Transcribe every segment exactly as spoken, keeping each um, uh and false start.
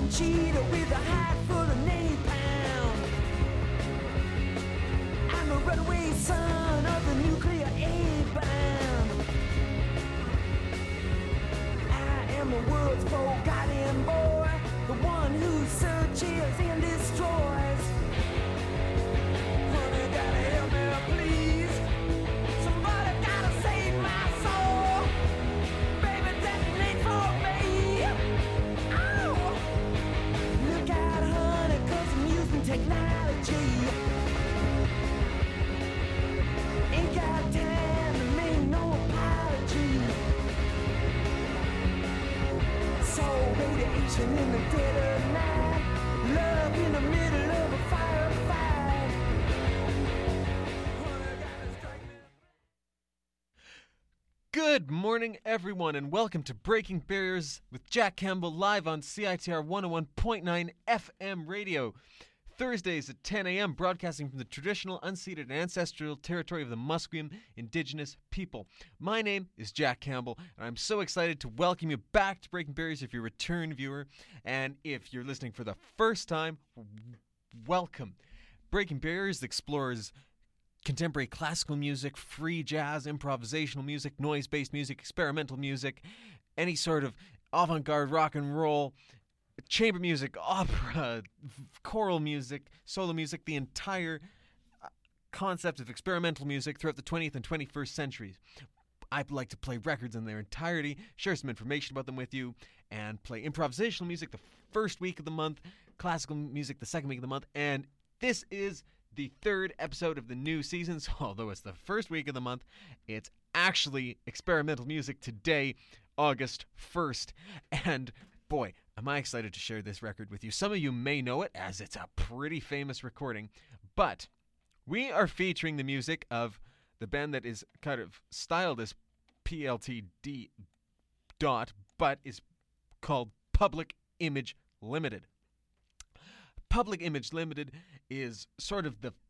cheetah with a hide full of napalm. I'm a runaway son of the nuclear A-bomb. I am the world's forgotten boy, the one who searches and destroys. Honey, gotta help me, please. Somebody gotta save my soul. Baby, detonate for me. Oh! Look out, honey, 'cause I'm using technology. Ain't got time to make no apology. So radiation in the dead of night, love in the middle of a firefight. Honey, gotta strike me. Good morning, everyone, and welcome to Breaking Barriers with Jack Campbell live on C I T R one oh one point nine F M radio. Thursdays at ten a.m., broadcasting from the traditional, unceded, and ancestral territory of the Musqueam Indigenous people. My name is Jack Campbell, and I'm so excited to welcome you back to Breaking Barriers if you're a return viewer. And if you're listening for the first time, w- welcome. Breaking Barriers explores contemporary classical music, free jazz, improvisational music, noise-based music, experimental music, any sort of avant-garde rock and roll, chamber music, opera, choral music, solo music, the entire uh, concept of experimental music throughout the twentieth and twenty-first centuries. I'd like to play records in their entirety, share some information about them with you, and play improvisational music the first week of the month, classical music the second week of the month, and this is the third episode of the new season, so although it's the first week of the month, it's actually experimental music today, August first, and boy, am I excited to share this record with you. Some of you may know it, as it's a pretty famous recording, but we are featuring the music of the band that is kind of styled as P L T D dot, but is called Public Image Limited. Public Image Limited is sort of the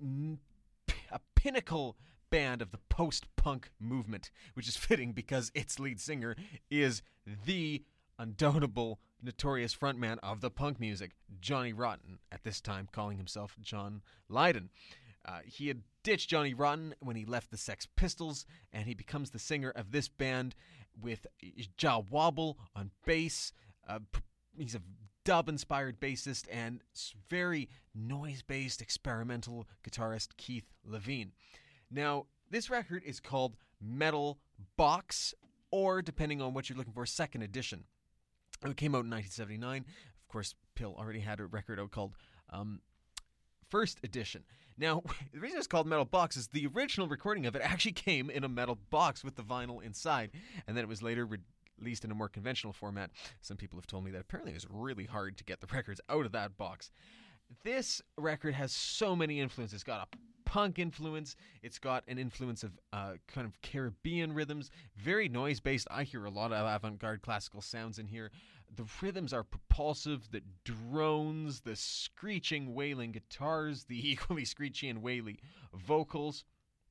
a pinnacle band of the post-punk movement, which is fitting because its lead singer is the undoubtable, notorious frontman of the punk music, Johnny Rotten, at this time calling himself John Lydon. Uh, he had ditched Johnny Rotten when he left the Sex Pistols, and he becomes the singer of this band with Jah Wobble on bass. Uh, he's a dub-inspired bassist and very noise-based experimental guitarist Keith Levine. Now, this record is called Metal Box, or depending on what you're looking for, Second Edition. It came out in nineteen seventy-nine. Of course, Pill already had a record out called um, First Edition. Now, the reason it's called Metal Box is the original recording of it actually came in a metal box with the vinyl inside, and then it was later re- released in a more conventional format. Some people have told me that apparently it was really hard to get the records out of that box. This record has so many influences. It's got a punk influence. It's got an influence of uh, kind of Caribbean rhythms, very noise-based. I hear a lot of avant-garde classical sounds in here. The rhythms are propulsive, the drones, the screeching, wailing guitars, the equally screechy and waily vocals.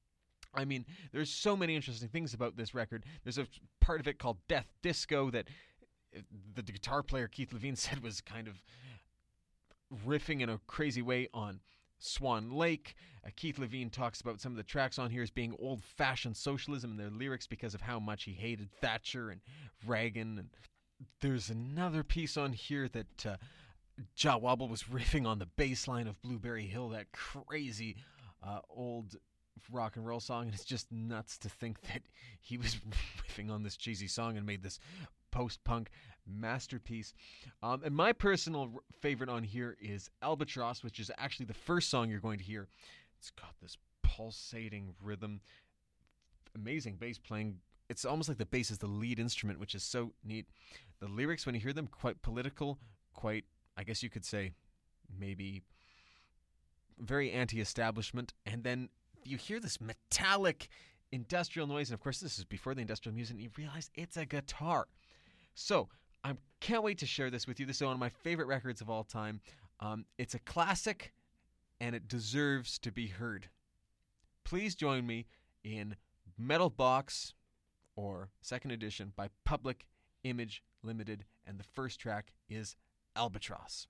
I mean, there's so many interesting things about this record. There's a part of it called Death Disco that the guitar player Keith Levine said was kind of riffing in a crazy way on Swan Lake. Uh, Keith Levine talks about some of the tracks on here as being old-fashioned socialism in their lyrics because of how much he hated Thatcher and Reagan. And there's another piece on here that uh, Jah Wobble was riffing on the bass line of Blueberry Hill, that crazy uh, old rock and roll song, and it's just nuts to think that he was riffing on this cheesy song and made this post-punk masterpiece. Um, and my personal r- favorite on here is Albatross, which is actually the first song you're going to hear. It's got this pulsating rhythm, amazing bass playing. It's almost like the bass is the lead instrument, which is so neat. The lyrics, when you hear them, quite political, quite, I guess you could say, maybe very anti-establishment. And then you hear this metallic industrial noise, and of course this is before the industrial music, and you realize it's a guitar. So I can't wait to share this with you. This is one of my favorite records of all time. Um, it's a classic, and it deserves to be heard. Please join me in Metal Box, or Second Edition, by Public Image Limited, and the first track is Albatross.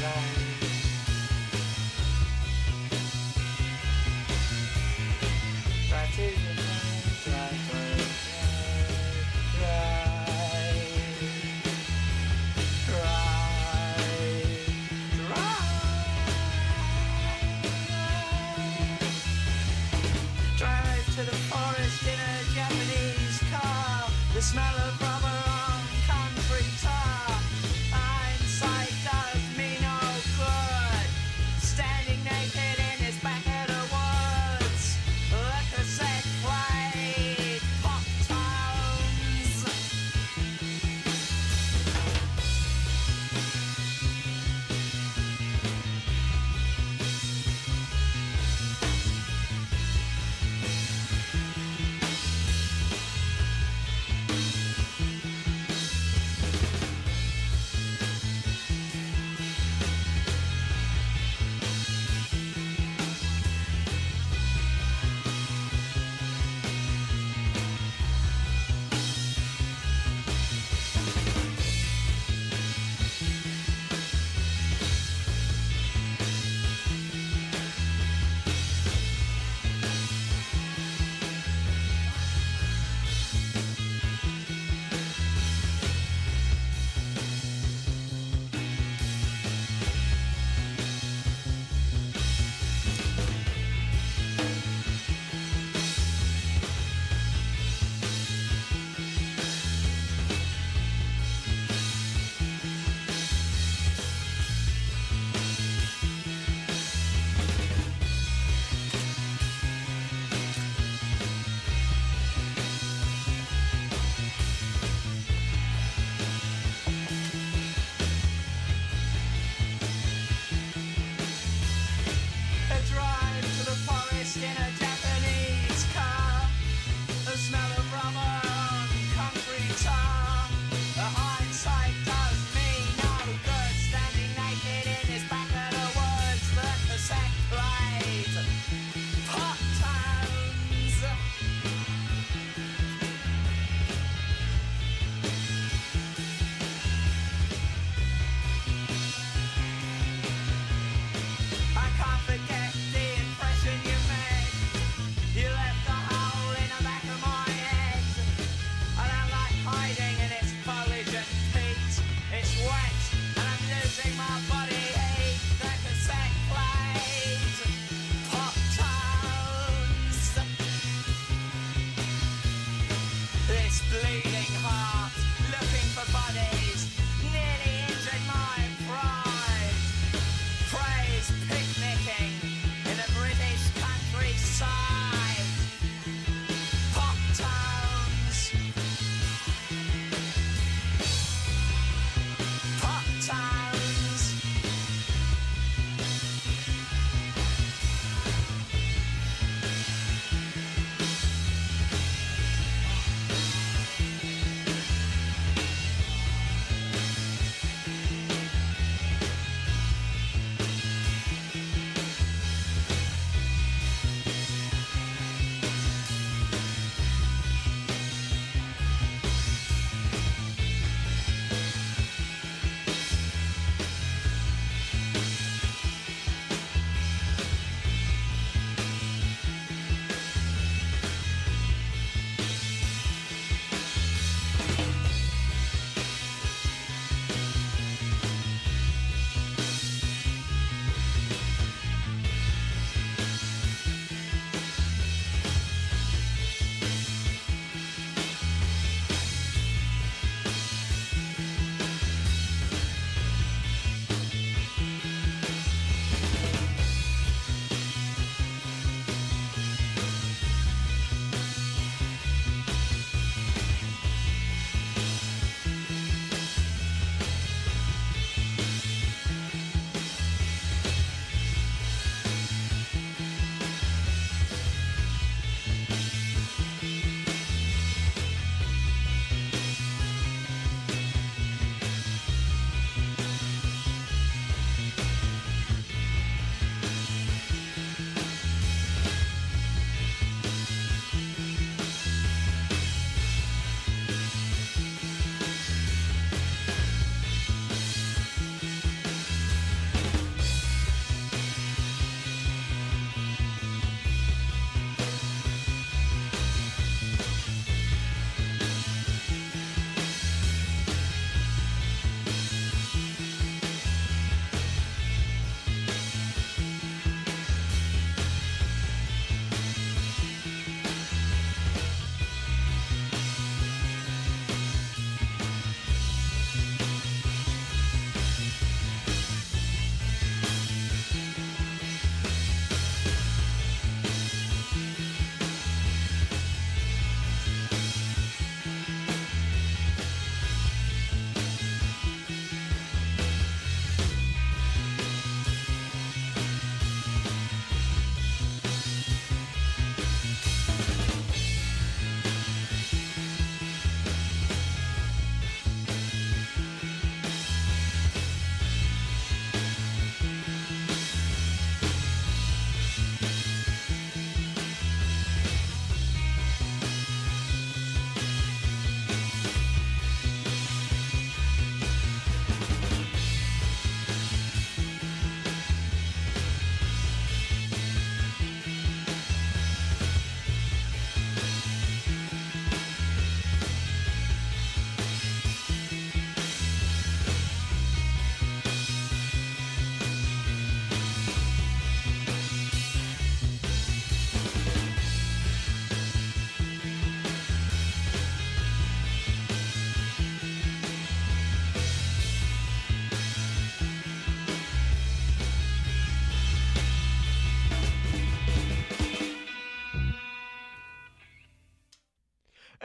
Drive to the forest in a Japanese car. The smell of rubber on concrete tar. Hindsight does me no good. Standing naked in his back of the woods. A cassette played pop tones.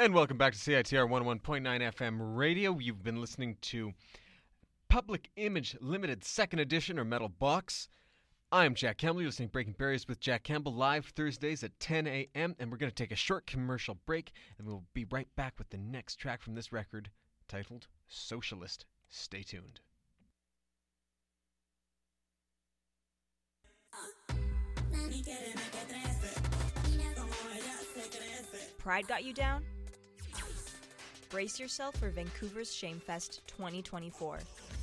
And welcome back to C I T R one oh one point nine F M radio. You've been listening to Public Image Limited Second Edition or Metal Box. I'm Jack Campbell. You're listening to Breaking Barriers with Jack Campbell live Thursdays at ten a.m. And we're going to take a short commercial break and we'll be right back with the next track from this record titled Socialist. Stay tuned. Pride got you down? Brace yourself for Vancouver's Shamefest twenty twenty-four.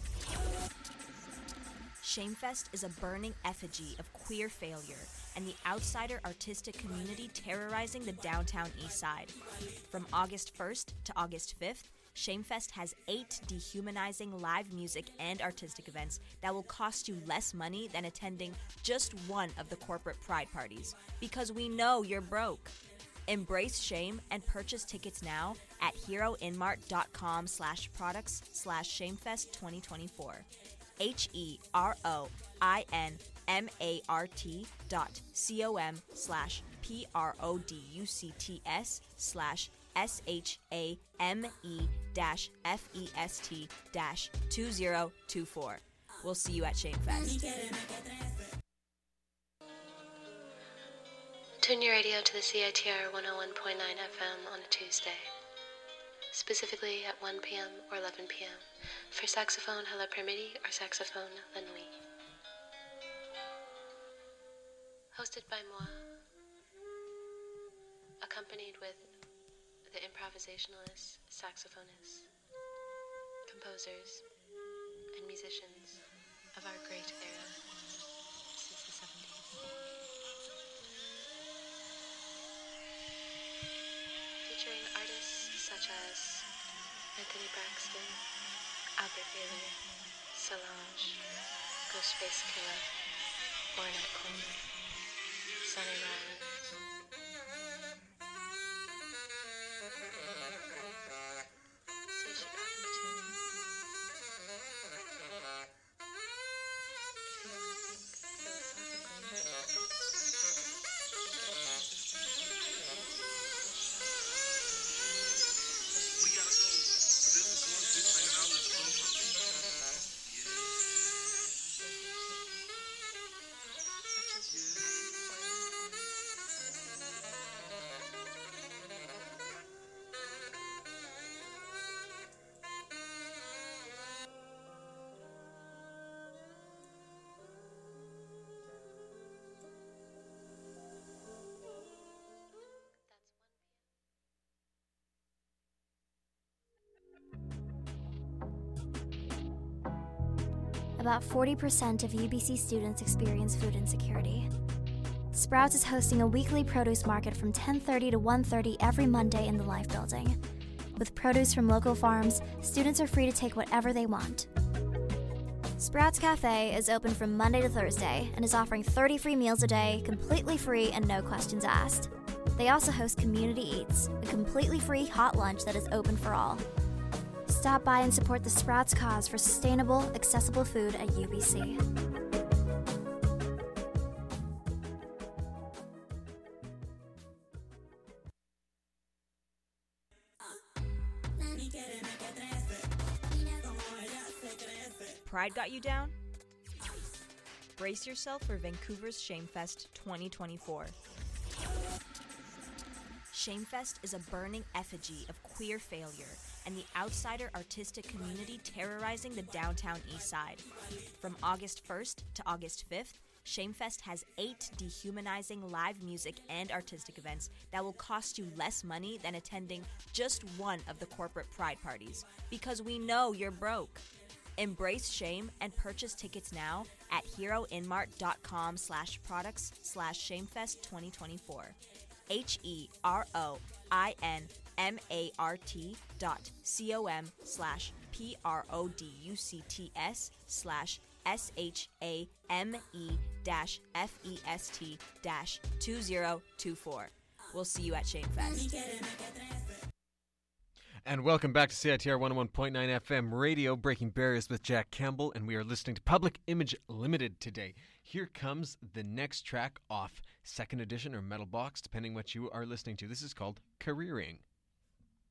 Shamefest is a burning effigy of queer failure and the outsider artistic community terrorizing the downtown east side. From August first to August fifth, Shamefest has eight dehumanizing live music and artistic events that will cost you less money than attending just one of the corporate pride parties, because we know you're broke. Embrace shame and purchase tickets now at heroinmart.com slash products slash shamefest 2024. H-E-R-O-I-N-M-A-R-T dot C-O-M slash P-R-O-D-U-C-T-S slash S-H-A-M-E dash F-E-S-T dash 2024. We'll see you at Shamefest. Tune your radio to the C I T R one oh one point nine F M on a Tuesday, specifically at one p.m. or eleven p.m. for saxophone à la Permiti or saxophone la nuit. Hosted by moi, accompanied with the improvisationalists, saxophonists, composers, and musicians of our great era since the seventies. Featuring artists such as Anthony Braxton, Albert Bailey, Solange, Ghostface Killah, Ornette Coleman, Sonny Rollins. Saoirse Buckington. If you want to think We gotta go. This is one big thing and I'll let go from me. About forty percent of U B C students experience food insecurity. Sprouts is hosting a weekly produce market from ten thirty to one thirty every Monday in the Life Building. With produce from local farms, students are free to take whatever they want. Sprouts Cafe is open from Monday to Thursday and is offering thirty free meals a day, completely free and no questions asked. They also host Community Eats, a completely free hot lunch that is open for all. Stop by and support the Sprouts cause for sustainable, accessible food at U B C. Pride got you down? Brace yourself for Vancouver's Shamefest twenty twenty-four. Shamefest is a burning effigy of queer failure and the outsider artistic community terrorizing the downtown east side. From August first to August fifth, Shamefest has eight dehumanizing live music and artistic events that will cost you less money than attending just one of the corporate pride parties, because we know you're broke. Embrace shame and purchase tickets now at heroinmart.com slash products slash shamefest 2024. H-E-R-O-I-N-M-A-R-T dot C-O-M slash P-R-O-D-U-C-T-S slash S-H-A-M-E dash F-E-S-T dash 2024. We'll see you at Shamefest. And welcome back to C I T R one oh one point nine F M radio, Breaking Barriers with Jack Campbell, and we are listening to Public Image Limited today. Here comes the next track off Second Edition or Metal Box, depending what you are listening to. This is called Careering.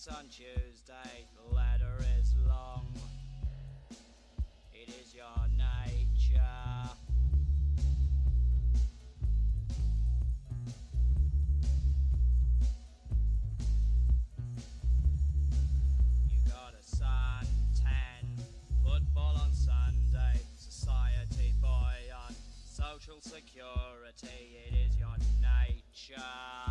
Tennis on Tuesday, the ladder is long. It is your nature. You got a suntan, football on Sunday, society boy on social security. It is your nature.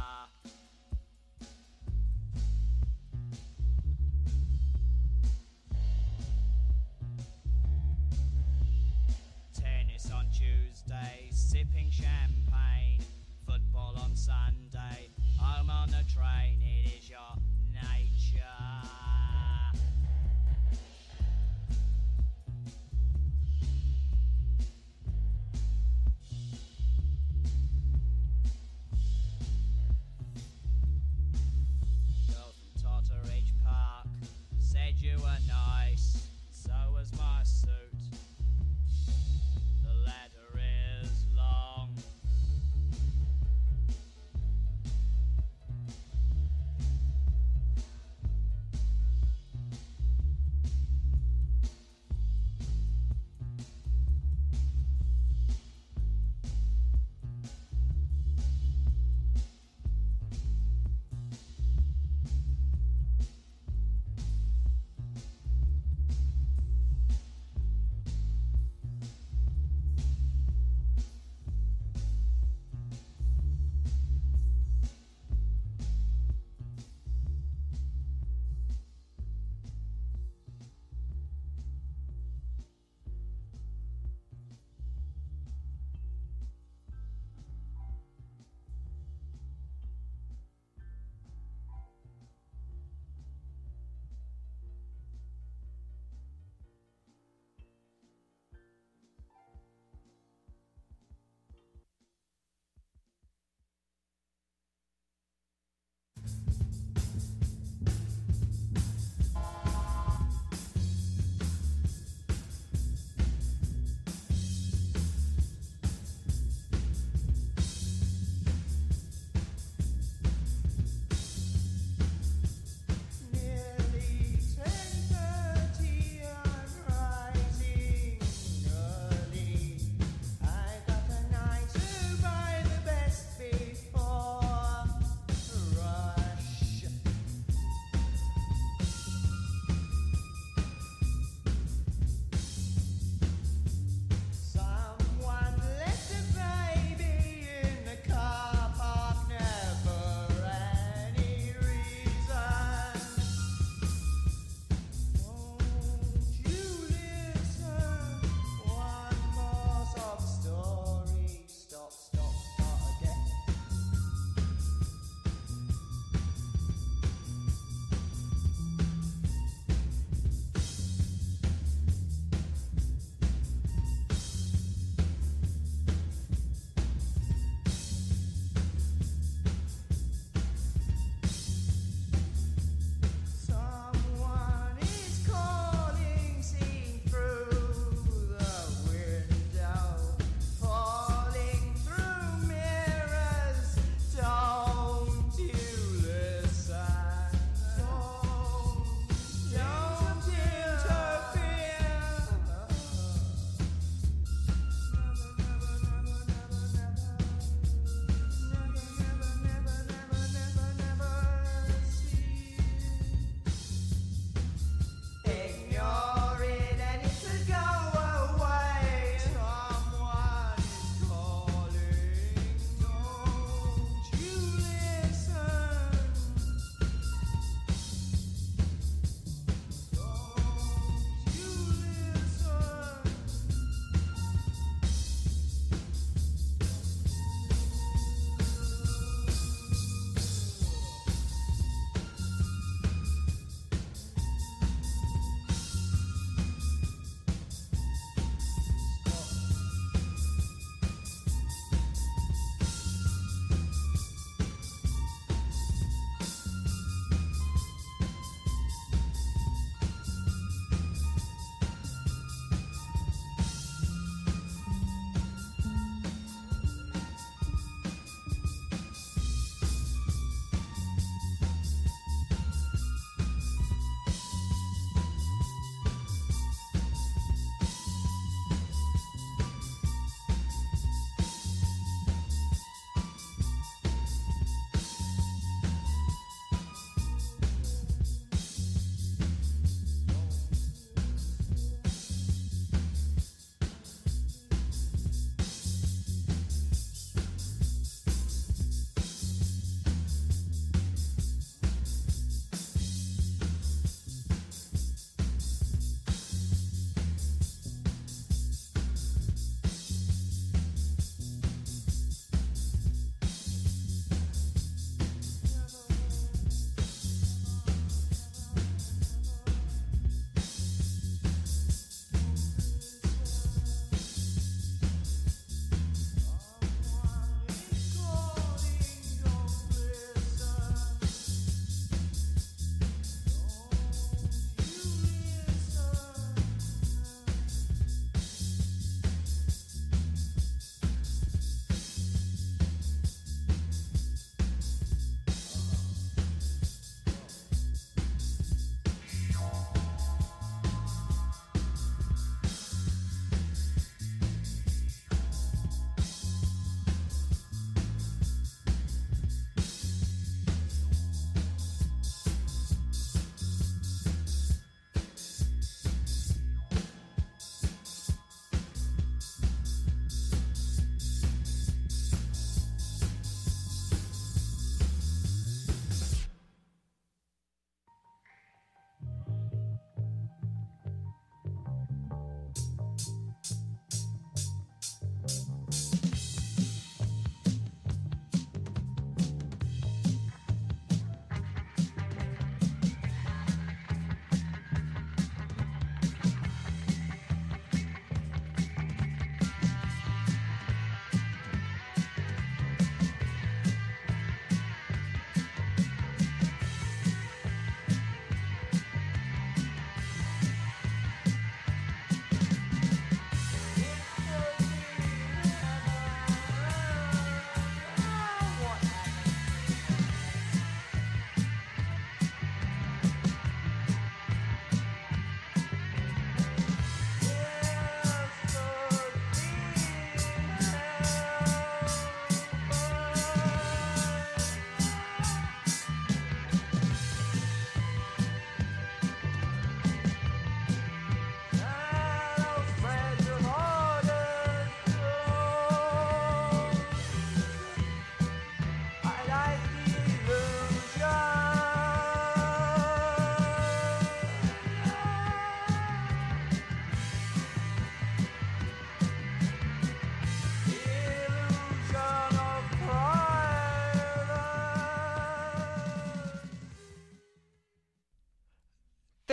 Tennis on Tuesday, sipping champagne, football on Sunday, home on the train. It is your nature. Girl from Totteridge Park said you were nice, so was my suit. The ladder is long.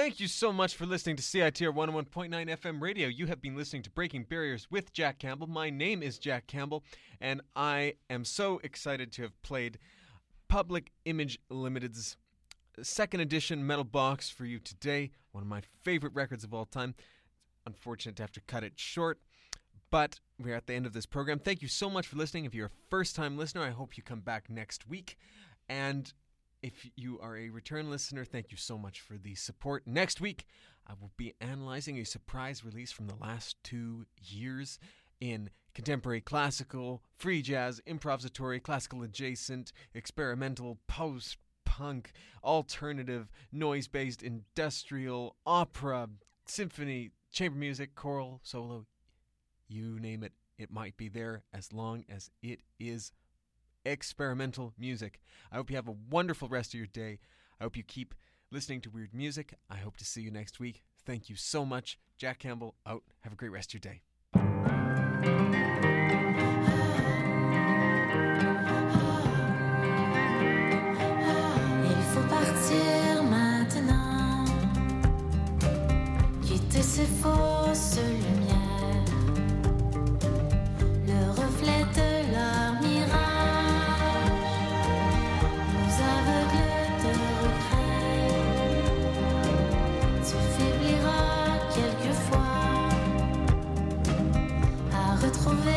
Thank you so much for listening to C I T R one oh one point nine F M radio. You have been listening to Breaking Barriers with Jack Campbell. My name is Jack Campbell, and I am so excited to have played Public Image Limited's second edition metal box for you today. One of my favorite records of all time. Unfortunate to have to cut it short, but we're at the end of this program. Thank you so much for listening. If you're a first-time listener, I hope you come back next week. And if you are a return listener, thank you so much for the support. Next week, I will be analyzing a surprise release from the last two years in contemporary classical, free jazz, improvisatory, classical adjacent, experimental, post-punk, alternative, noise-based, industrial, opera, symphony, chamber music, choral, solo, you name it, it might be there as long as it is experimental music. I hope you have a wonderful rest of your day. I hope you keep listening to weird music. I hope to see you next week. Thank you so much. Jack Campbell out. Have a great rest of your day. Il faut partir maintenant, quitter ces fausses lumières, le reflet de leur mirage. Quelquefois à retrouver